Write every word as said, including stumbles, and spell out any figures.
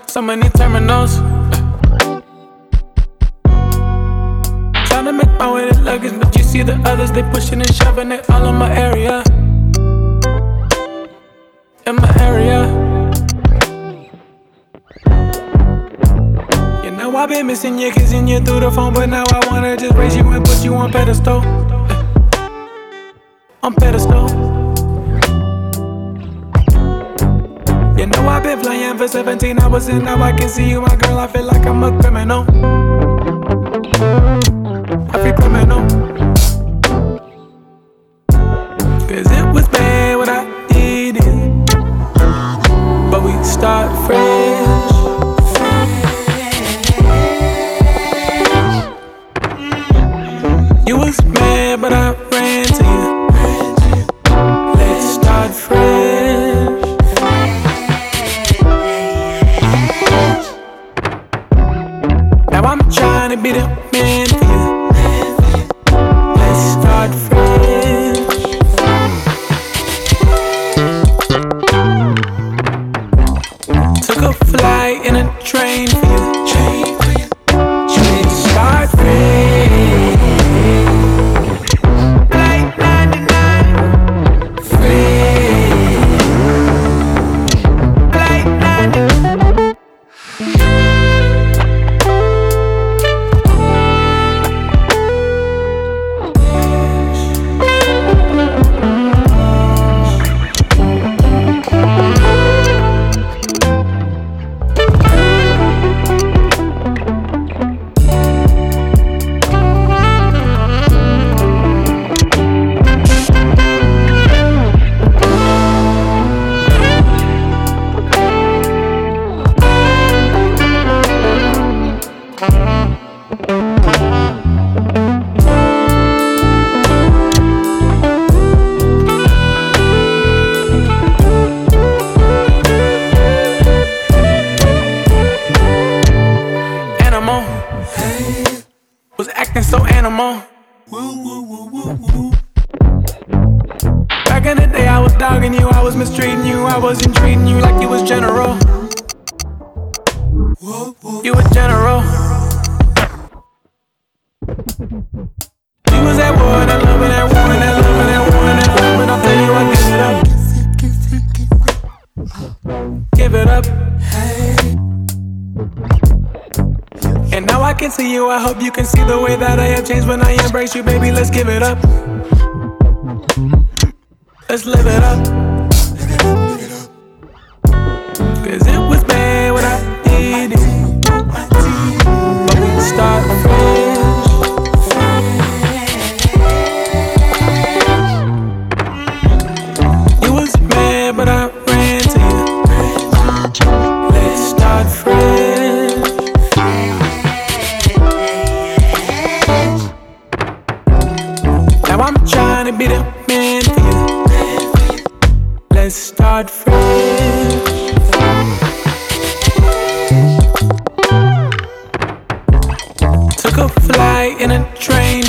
so many terminals. Tryna make my way to luggage, but you see the others, they pushing and shoving it all in my area. In my area. You know I've been missing you, kissing you through the phone, but now I wanna just raise you and put you on pedestal. On pedestal. You know I've been flying for seventeen hours and now I can see you, my girl. I feel like I'm a criminal. I feel criminal. Cause it was bad what I did it, but we start fresh. You was mad but I ran to you. Let's start fresh. Now I'm trying to be the man for you. Let's start fresh. Took a flight in a train for you. Let's start fresh. Flight ninety-nine. Fresh. Flight ninety-nine. Was acting so animal. Back in the day I was dogging you, I was mistreating you, I wasn't treating you like you was general. You was general. You was at war and I love it, at war and I love it, at war and I love it. I'll tell you I give it up. Give it up. And now I can see you, I hope you can see the way that I have changed when I embrace you, baby, let's give it up. Let's live it up. Cause it was bad what I did it, but we start fresh. You was mad but I ran to you. Let's start fresh. Now I'm trying to be the man for you. Let's start fresh. Took a flight in a train